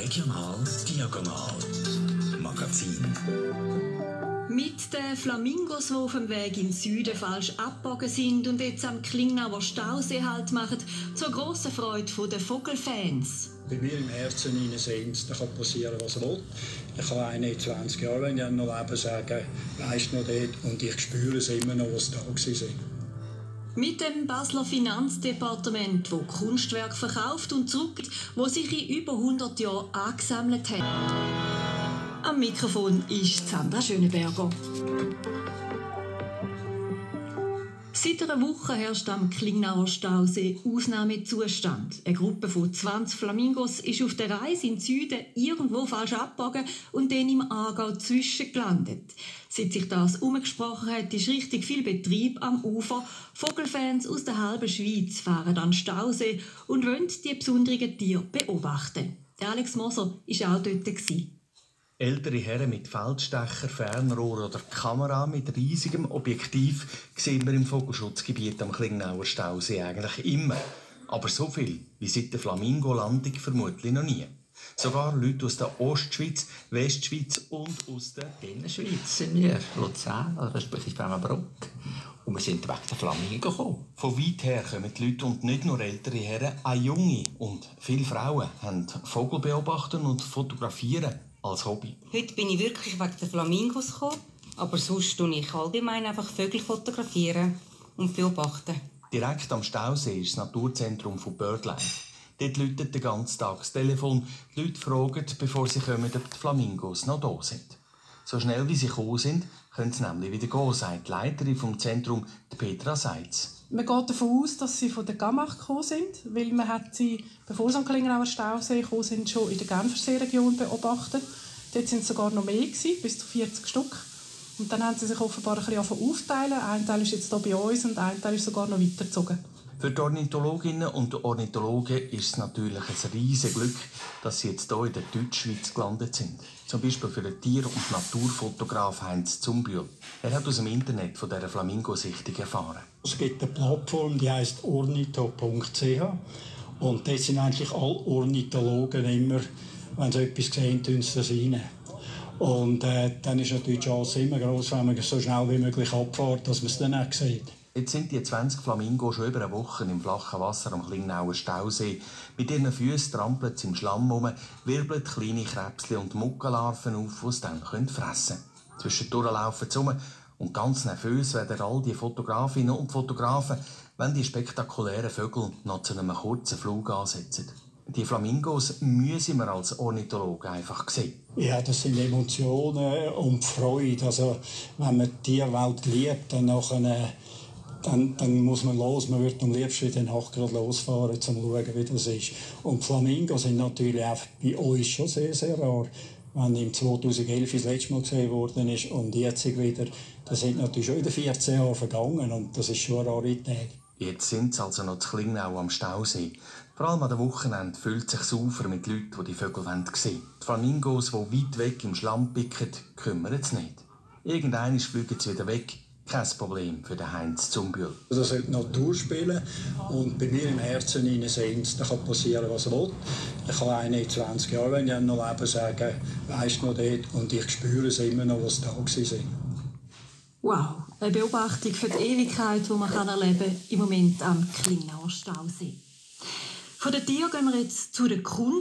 Regional Diagonal Magazin. Mit den Flamingos, die auf dem Weg in den Süden falsch abgebogen sind und jetzt am Klingnauer Stausee Halt machen, zur grossen Freude der Vogelfans. Bei mir im Herzen sind, da kann passieren, was will. Ich kann 21 Jahre, wenn ich noch lebe, sagen, weisst noch dort, und ich spüre es immer noch, was da waren. Mit dem Basler Finanzdepartement, das Kunstwerke verkauft und zurückgibt, wo sich in über 100 Jahren angesammelt hat. Am Mikrofon ist Sandra Schöneberger. Seit einer Woche herrscht am Klingnauer Stausee Ausnahmezustand. Eine Gruppe von 20 Flamingos ist auf der Reise in den Süden irgendwo falsch abgebogen und dann im Aargau zwischengelandet. Seit sich das umgesprochen hat, ist richtig viel Betrieb am Ufer. Vogelfans aus der halben Schweiz fahren an den Stausee und wollen die besonderen Tiere beobachten. Der Alex Moser war auch dort. Ältere Herren mit Feldstecher, Fernrohr oder Kamera mit riesigem Objektiv sehen wir im Vogelschutzgebiet am Klingnauer Stausee eigentlich immer. Aber so viel wie seit der Flamingo-Landung vermutlich noch nie. Sogar Leute aus der Ostschweiz, Westschweiz und aus der Innerschweiz sind wir, Luzern, respektive Bremenbrunn. Und wir sind wegen der Flamingo gekommen. Von weit her kommen die Leute und nicht nur ältere Herren, auch junge und viele Frauen haben Vogel beobachten und fotografieren als Hobby. Heute bin ich wirklich wegen der Flamingos gekommen, aber sonst tue ich allgemein einfach Vögel fotografieren und beobachten. Direkt am Stausee ist das Naturzentrum von Birdlife. Dort läutet den ganzen Tag das Telefon. Die Leute fragen, bevor sie kommen, ob die Flamingos noch da sind. So schnell wie sie gekommen sind, können sie nämlich wieder gehen, sagt die Leiterin vom Zentrum, Petra Seitz. Man geht davon aus, dass sie von der Gamach gekommen sind, weil man hat sie, bevor sie am Klingnauer Stausee gekommen sind, schon in der Genfersee-Region beobachtet. Dort waren es sogar noch mehr, bis zu 40 Stück. Und dann haben sie sich offenbar ein bisschen aufteilen. Ein Teil ist jetzt hier bei uns und ein Teil ist sogar noch weitergezogen. Für die Ornithologinnen und Ornithologen ist es natürlich ein riesiges Glück, dass sie jetzt hier in der Deutschschweiz gelandet sind. Zum Beispiel für den Tier- und Naturfotograf Heinz Zumbühl. Er hat aus dem Internet von dieser Flamingo-Sichtung erfahren. Es gibt eine Plattform, die heisst ornitho.ch. Und dort sind eigentlich alle Ornithologen immer, wenn sie etwas sehen, tun sie das rein. Und dann ist natürlich die Chance immer gross, wenn man so schnell wie möglich abfährt, dass man es dann auch sieht. Jetzt sind die 20 Flamingos schon über eine Woche im flachen Wasser am Klingnauer Stausee. Mit ihren Füßen trampeln sie im Schlamm herum, wirbeln kleine Krebschen und Muckenlarven auf, die sie dann fressen können. Zwischendurch laufen sie rum und ganz nervös werden all die Fotografinnen und Fotografen, wenn die spektakulären Vögel noch zu einem kurzen Flug ansetzen. Die Flamingos müssen wir als Ornithologen einfach sehen. Ja, das sind Emotionen und Freude. Also, wenn man die Tierwelt liebt, dann muss man los. Man wird am liebsten in der Nacht gerade losfahren, um zu schauen, wie das ist. Und Flamingos sind natürlich auch bei uns schon sehr, sehr rar. Wenn im 2011 das letzte Mal gesehen worden ist und jetzt wieder, das sind natürlich schon wieder 14 Jahre vergangen und das ist schon eine Rarität. Jetzt sind sie also noch zu Klingnau am Stausee. Vor allem an den Wochenenden füllt sich das Ufer mit Leuten, die die Vögel sehen wollen. Die Flamingos, die weit weg im Schlamm picken, kümmern es nicht. Irgendwann fliegen sie wieder weg. Kein Problem für den Heinz Zumbühl. Das soll die Natur spielen und bei mir im Herzen sind, da kann passieren, was will. Ich kann 21 Jahre, wenn ich noch lebe, sagen, weisst noch dort, und ich spüre es immer noch, was da waren. Wow, eine Beobachtung für die Ewigkeit, die man erleben kann, im Moment am Klingnauer Stausee. Von den Tieren gehen wir jetzt zu der Kunst.